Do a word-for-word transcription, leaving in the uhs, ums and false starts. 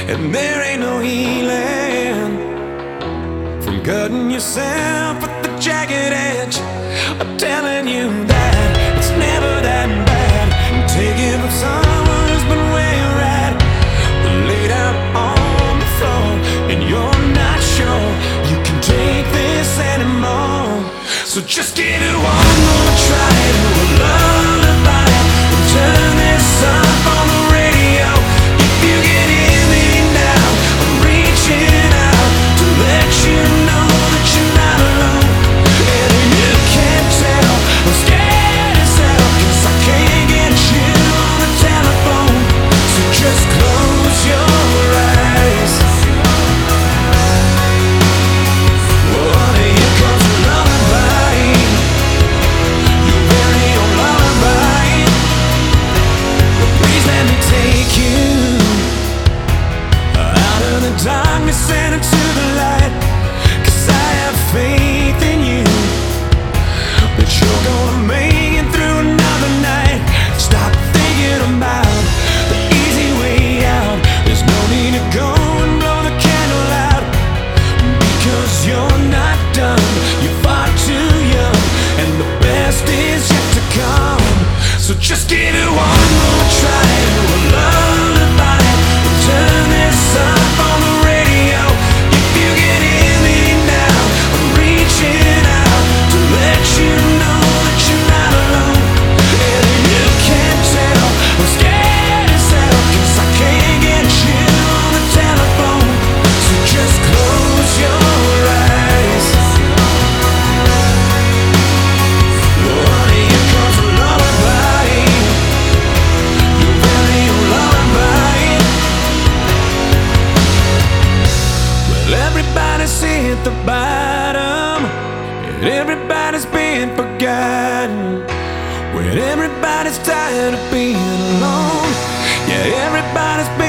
and there ain't no healing from cutting yourself at the jagged edge. I'm telling you that it's never that bad. Taking up someone who's been where you're at, laid out on the floor, and you're not sure you can take this anymore. So just give it one more try to a lullaby, and turn this up on the radio. If you can hear me now, I'm reaching out to let you know that you're not alone. And if you can't tell, I'm scared as hell, 'cause I can't get you on the telephone. So just close your eyes. Oh, here comes a lullaby, your very own lullaby. But please let me take you out of the darkness and into the light, 'cause I have faith in you that you're gonna make it through another night. Stop thinking about the easy way out. There's no need to go and blow the candle out, because you're not done. You're far too young, and the best is yet to come. So just give it one more try to a lullaby, and turn this up on the radio. If you can hear me now, I'm reaching out to let you know that you're not alone. And if you can't tell, I'm scared as hell, 'cause I can't get you on the telephone. So just close your eyes. Oh, here comes a lullaby, your very own lullaby. Well, everybody's hit the bottom, and everybody's been forgotten. When everybody's tired of being alone, yeah, everybody's been